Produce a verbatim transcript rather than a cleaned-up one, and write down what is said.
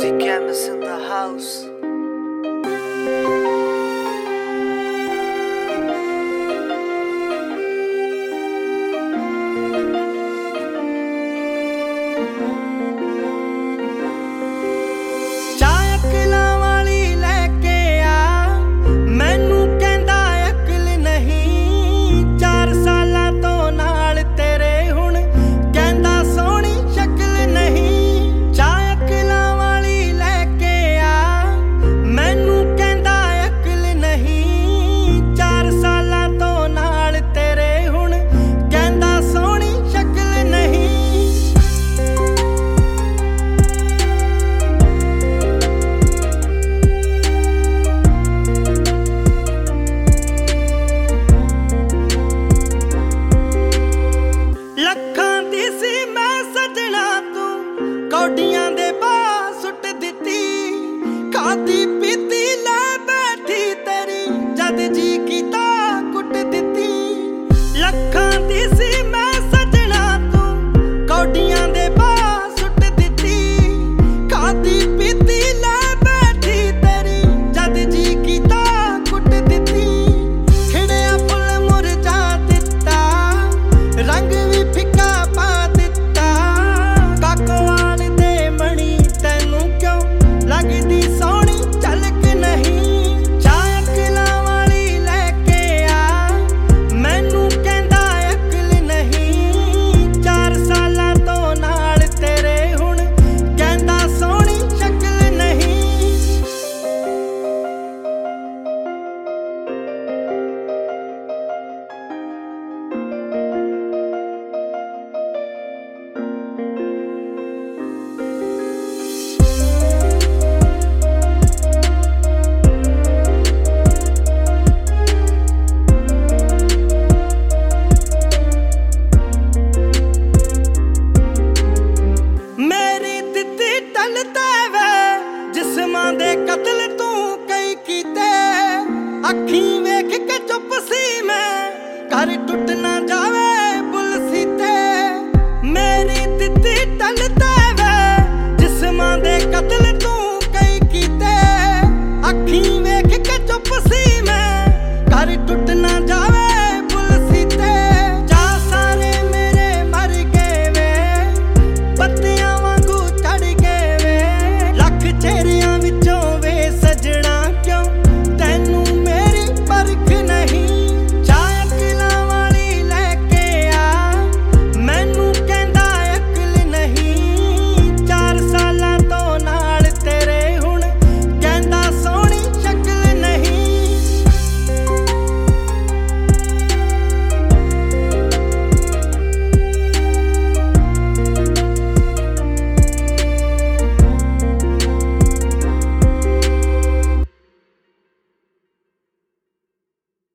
Cameras in the house. ਕੌਡੀਆਂ ਦੇ ਬਾਹ ਸੁੱਟ ਦਿੱਤੀ ਖਾਦੀ ਪੀਤੀ ਲੈ ਬੈਠੀ ਤੇਰੀ ਜਦ ਜੀ ਕੀਤਾ ਕੁੱਟ ਦਿੱਤੀ ਲੱਖਾਂ ਦੀ ਸੀ ਮੈਂ ਸਜਣਾ ਤੂੰ ਕੌਡੀਆਂ ਦੇ ਬਾਹ ਸੁੱਟ ਦਿੱਤੀ ਖਾਦੀ ਪੀਤੀ ਲੈ ਬੈਠੀ ਤੇਰੀ ਜਦ ਜੀ ਕੀਤਾ ਕੁੱਟ ਦਿੱਤੀ ਖਿੜਿਆ ਫੁੱਲ ਮੁਰਝਾ ਦਿੱਤਾ ਰੰਗ ਵੀ ਫਿੱਕਾ ਪਾ ਦਿੱਤਾ ਕਾਕਵਾ ਲੱਗਦੀ ਸੋਹਣੀ ਝਲਕ ਨਹੀਂ ਚਾਹ ਅਕਲਾਂ ਵਾਲੀ ਲੈ ਕੇ ਆ ਮੈਨੂੰ ਕਹਿੰਦਾ ਅਕਲ ਨਹੀਂ ਚਾਰ ਸਾਲਾਂ ਤੋਂ ਨਾਲ ਤੇਰੇ ਹੁਣ ਕਹਿੰਦਾ ਸੋਹਣੀ ਸ਼ਕਲ ਨਹੀਂ ਜਿਸਮਾਂ ਦੇ ਕਤਲ ਤੂੰ ਕਈ ਕੀਤੇ ਅੱਖੀਂ ਵੇਖ ਕੇ ਚੁੱਪ ਸੀ ਮੈਂ ਘਰ ਟੁੱਟ ਨਾ ਜਾਵੇ ਪੁਲਸੀ ਤੇ ਮੇਰੀ ਦਿੱਤੀ ਟਲਦਾ